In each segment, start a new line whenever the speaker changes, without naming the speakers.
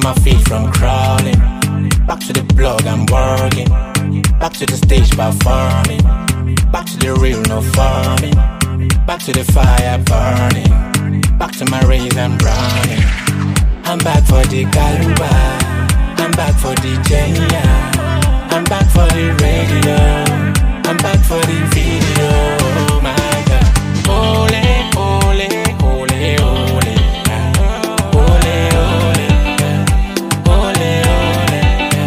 my feet from crawling. Back to the blog, I'm working. Back to the stage, performing. Back to the real, no farming. Back to the fire burning. Back to my rays, I'm running. I'm back for the Galuba. I'm back for the Jenya. I'm back for the radio. I'm back for the video. Oh my God. Ole, ole, ole, ole. Ole, ole. Ole, ole.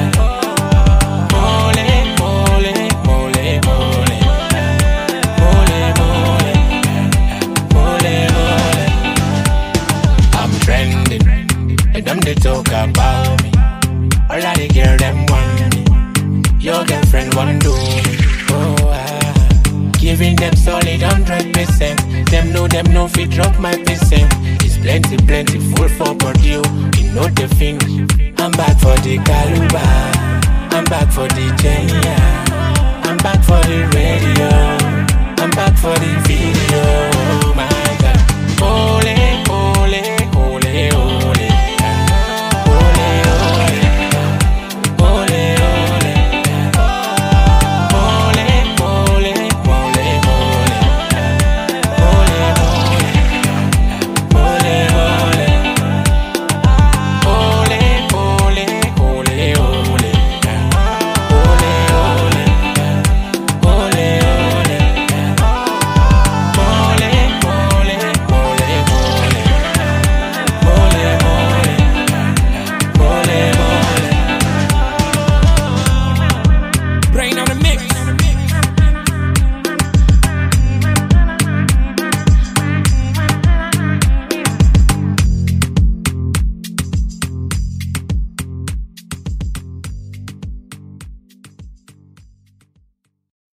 Ole, ole, ole, ole. Ole, ole. Ole, ole. I'm trending. And them they talk about me. All of the girls them want me. Your girlfriend want do me. Giving them solid 100%. Them know fit drop my percent. It's plenty, full for Purdue. You know the finish. I'm back for the Galuba. I'm back for the Jenya. I'm back for the radio.